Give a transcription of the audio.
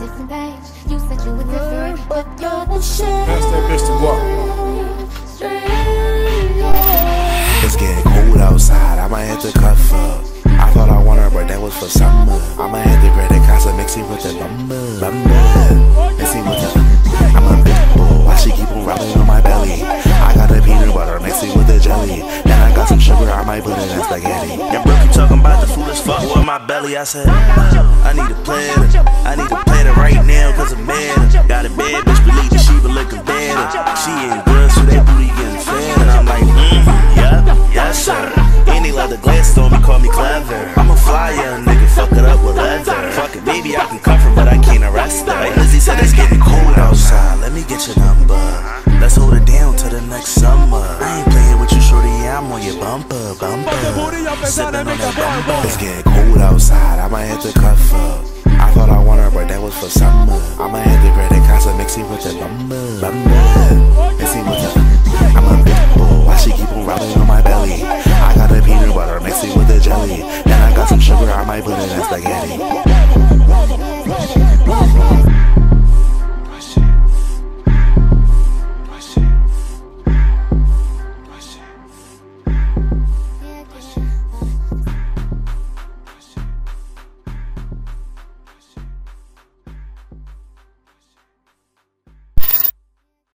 different page. You said you were different, but you're the same. Pass that bitch to walk. It's getting cold outside, I might have to cuff up. I thought I wanted her, but that was for summer. I might have to grab that casa, mix it with the lumber. Mix it with the I'm a big boy, why she keep on rubbing on my belly? I got the peanut butter, mix it with the jelly. Then I got some sugar, I might put it in spaghetti. That broke you talking about the food as fuck with my belly. I said, I need a platter. I need a platter right now, cause I'm mad. Got a bad bitch, believe she but looking better. She ain't good, so that booty getting fed. And I'm like, yeah, yes sir. Any leather glasses on me, call me clever. I'm a fly young nigga, fuck it up with leather. Fuck it, baby, I can cover, but I can't arrest her. Like Lizzie said, it's getting cold outside. Let me get your number. Let's hold it down till the next summer. I ain't playing with you, shorty, I'm on your bumper. Sipping on that bumper. It's getting cold outside, I might have to cuff up. I thought I wanted her, but that was for summer. I might have to grab that casa, mix it with the lumber. Mix it with the